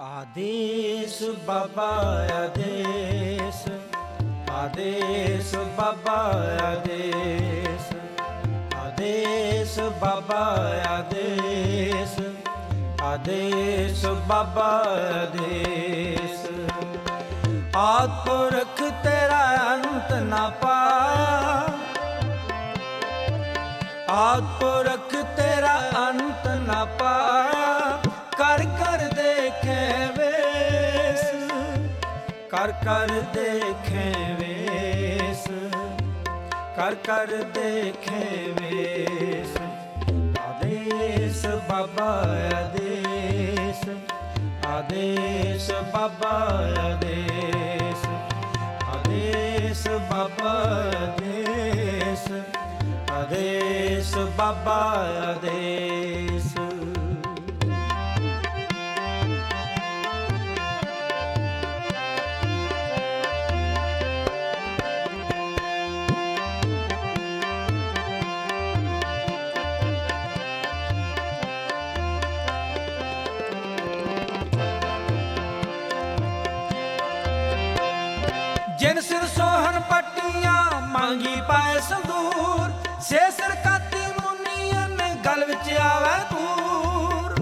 आदेश बाबा आदेश, आदेश बाबा आदेश, आदेश बाबा आदेश, आदेश बाबा आदेश। आदि पुरख तेरा अंत ना पाया, आदि पुरख तेरा अंत ना पाया। कर कर देखे वेस, कर कर देखे वेस, कर कर देखे वेस। आदेश बाबा आदेश, आदेश बाबा आदेश, आदेश बाबा आदेश, आदेश बाबा आदेश। जिन सिर सोहन पट्टियां मांगी पाए संदूर, से सिर काती मुनियन गल विच आवे दूर।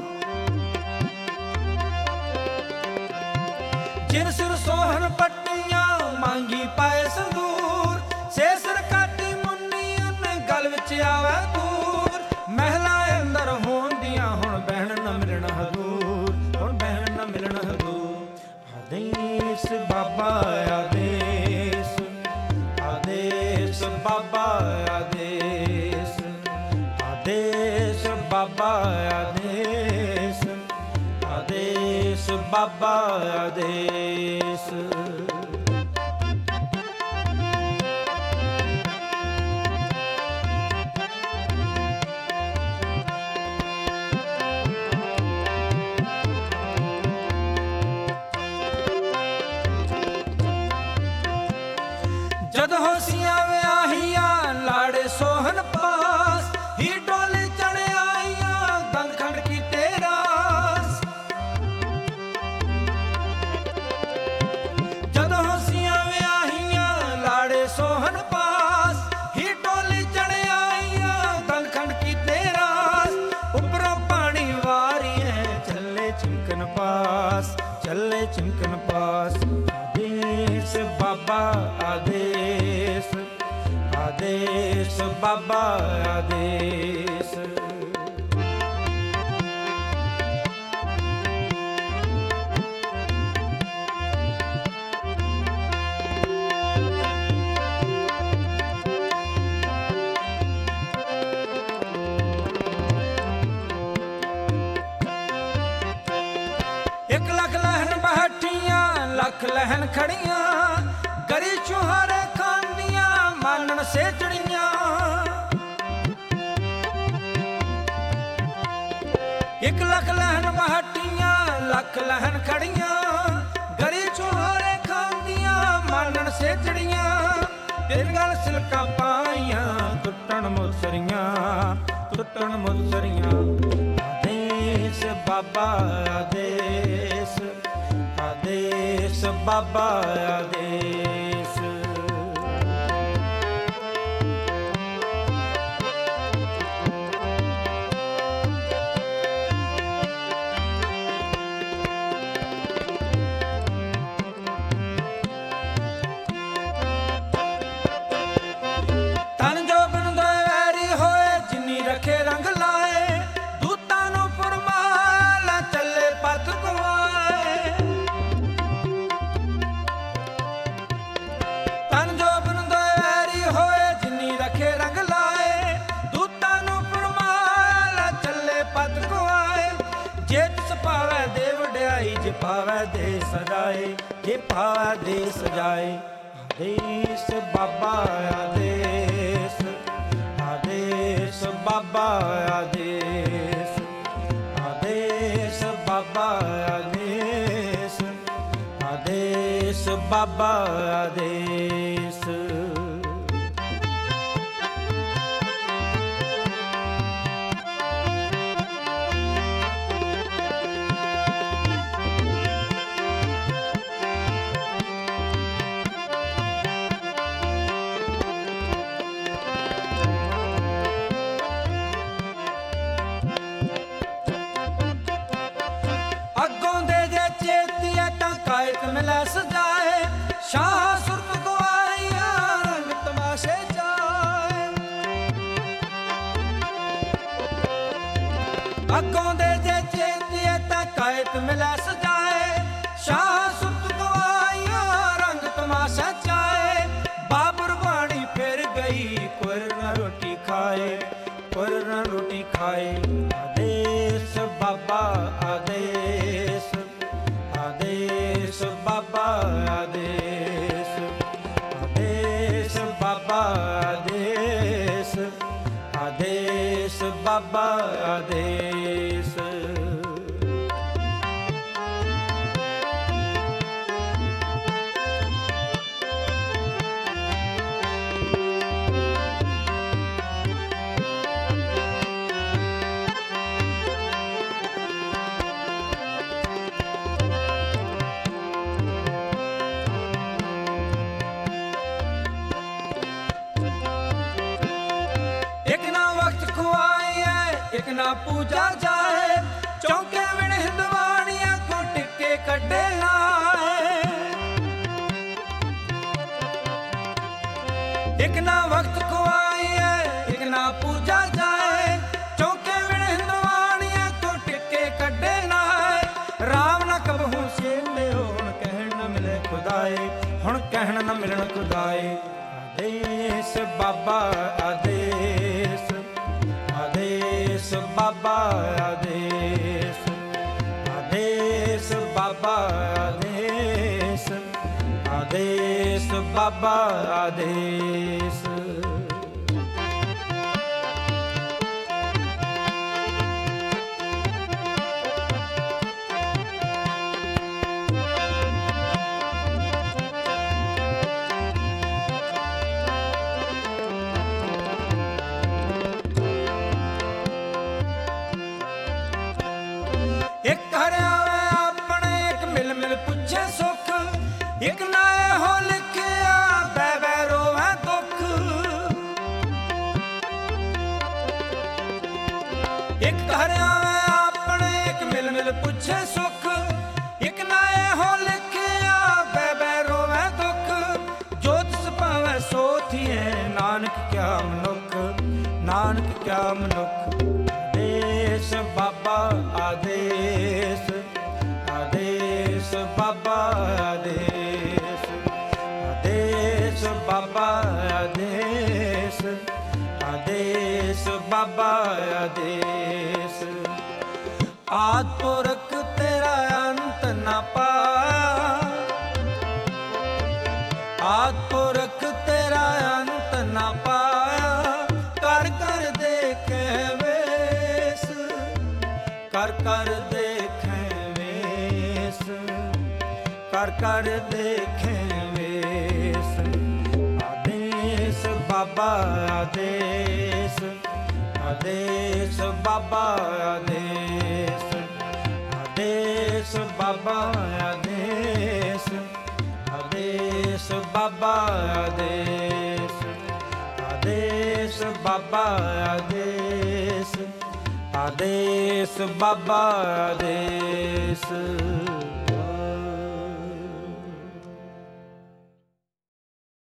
जिन सिर सोहन पट्टियां मांगी पाए संदूर, से सिर काती मुनियन गल विच आवे दूर। महला अंदर होंदियां हुण बहन न मिलन हजूर, हुण बहन न मिलन हजूर। आदेश बाबा आदेश, आदेश बाबा आदेश, आदेश बाबा आदेश, आदेश बाबा आदेश। जद होसियां व्याहियां लाड़े सोहन पास, ही डोले चढ़े आइयां दंद खंड की तेरास। जद होसियां व्याहियां लाड़े सोहन पास, ही डोले चढ़े आइयां दंद खंड की तेरास। उपरों पानी वारिये चले चिमकन पास, चले चिमकन पास। आदेश बाबा आदेश, आदेश बाबा आदेश। एक लख लहन बहठियां लख लहन खड़ियां, गरी चुहारे खांदियां मानन सेचड़ियां। एक लख लहन बहठियां लख लहन खड़ियां, गरी चुहारे खांदियां मानन सेचड़ियां। तेरे गल सिलका पाइयां टुटन मुसरियां, टुटन मुसरियां। आदेश बाबा आदेश, आदेश बाबा आदेश। तन जोगन दोए वैरी होए जिन्नी रखे रंग लाए, दूतां नूं फरमाला चले पत गवाए। तन जोगन दोए वैरी होए जिन्नी रखे रंग लाए, दूतां नूं फरमाला चले पत गवाए। जे तिस पावै दे वड्याई, जे पावै दे सजाए, जे पावै दे सजाए। आदेश बाबा आदेश, आदेश बाबा आदेश, आदेश बाबा आदेश, आदेश बाबा आदेश। ਕਾਇਤ ਮਿਲੈ ਸਜਾਏ, ਸ਼ਾਹ ਸੁਰਤ ਗਵਾਈਆਂ ਰੰਗ ਤਮਾਸ਼ੇ ਜਾਏ। ਅੱਗੋਂ ਦੇ ਜੇ ਚੇਤੀਏ ਤਾਂ ਕਾਇਤ ਮਿਲੈ ਸਜਾਏ, ਸ਼ਾਹ ਸੁਰਤ ਗਵਾਈਆਂ ਰੰਗ ਤਮਾਸ਼ਾ ਚਾਏ। ਬਾਬਰ ਬਾਣੀ ਫਿਰ ਗਈ ਕੁਰ ਨਾ ਰੋਟੀ ਖਾਏ, ਕੁਰ ਨਾ ਰੋਟੀ ਖਾਏ। ਆਦੇਸ਼ ਬਾਬਾ ਆਦੇਸ਼, ਆਦੇਸ਼ ਬਾਬਾ ਆਦੇਸ਼, ਆਦੇਸ਼ ਬਾਬਾ ਆਦੇਸ਼, ਆਦੇਸ਼ ਬਾਬਾ ਆਦੇਸ਼। ਇੱਕ ਨਾ ਵਕਤ ਖੁਆਈਐ ਇੱਕ ਨਾ ਪੂਜਾ ਜਾਏ, ਚੌਂਕੇ ਵਿਣ ਹਿੰਦਵਾਣੀਆਂ ਕੋ ਟਿੱਕੇ ਕੱਢੇ ਲਾਏ। ਇੱਕ ਨਾ ਵਕਤ ਖੁਆਈਐ ਇੱਕ ਨਾ ਪੂਜਾ ਜਾਏ, ਚੌਂਕੇ ਵਿਣ ਹਿੰਦਵਾਣੀਆਂ ਕੋ ਟਿੱਕੇ ਕੱਢੇ ਲਾਏ। ਰਾਮ ਨਾ ਕਬਹੂ ਸੇਲੇ ਹੁਣ ਕਹਿਣ ਨਾ ਮਿਲੇ ਖੁਦਾਏ, ਹੁਣ ਕਹਿਣ ਨਾ ਮਿਲਣ ਖੁਦਾਏ। ਆਦੇਸ਼ ਬਾਬਾ ਆਦੇਸ਼, ਆਦੇਸ਼ ਬਾਬਾ ਆਦੇਸ਼, ਆਦੇਸ਼ ਬਾਬਾ ਆਦੇਸ਼, ਆਦੇਸ਼ ਬਾਬਾ ਆਦੇਸ਼। ਇੱਕ ਹਰਿਆ ਆਪਣੇ ਇੱਕ ਮਿਲ ਮਿਲ ਪੁੱਛੇ ਸੁੱਖ, ਇੱਕ ਨਾ ਇਹੋ ਲਿਖਿਆ ਬੈ ਬੈ ਰੋਵੇ ਦੁੱਖ। ਇੱਕ ਹਰਿਆ ਆਪਣੇ ਇੱਕ ਮਿਲ ਮਿਲ ਪੁੱਛੇ ਸੁੱਖ, ਇੱਕ ਨਾ ਇਹੋ ਲਿਖਿਆ ਬੈ ਬੈ ਰੋਵੇ ਦੁੱਖ। ਜੋ ਤਿਸ ਭਾਵੈ ਸੋ ਥੀਏ ਨਾਨਕ ਕਿਆ ਮਨੁੱਖ, ਨਾਨਕ ਕਿਆ ਮਨੁੱਖ। ਆਦੇਸ਼ ਬਾਬਾ ਆਦੇਸ਼, ਆਦੇਸ਼ ਬਾਬਾ ਆਦੇਸ਼, ਆਦੇਸ਼ ਬਾਬਾ ਆਦੇਸ਼, ਆਦੇਸ਼ ਬਾਬਾ ਆਦੇਸ਼। ਆਦਿ ਪੁਰਖ ਤੇਰਾ ਅੰਤ ਨਾ ਪਾਇਆ, ਆਦਿ ਪੁਰਖ ਤੇਰਾ ਅੰਤ ਨਾ ਪਾਇਆ। ਕਰ ਕਰ ਦੇਖੇ ਵੇਸ, ਕਰ ਕਰ ਦੇਖੇ ਵੇਸ, ਕਰ ਕਰ ਦੇਖੇ ਵੇਸ। ਆਦੇਸ਼ ਬਾਬਾ ਆਦੇਸ਼, ਆਦੇਸ਼ ਬਾਬਾ ਆਦੇਸ਼, ਆਦੇਸ਼ ਬਾਬਾ ਆਦੇਸ਼, ਆਦੇਸ਼ ਬਾਬਾ ਆਦੇਸ਼, ਆਦੇਸ਼ ਬਾਬਾ ਆਦੇਸ਼, ਆਦੇਸ਼ ਬਾਬਾ ਆਦੇਸ਼।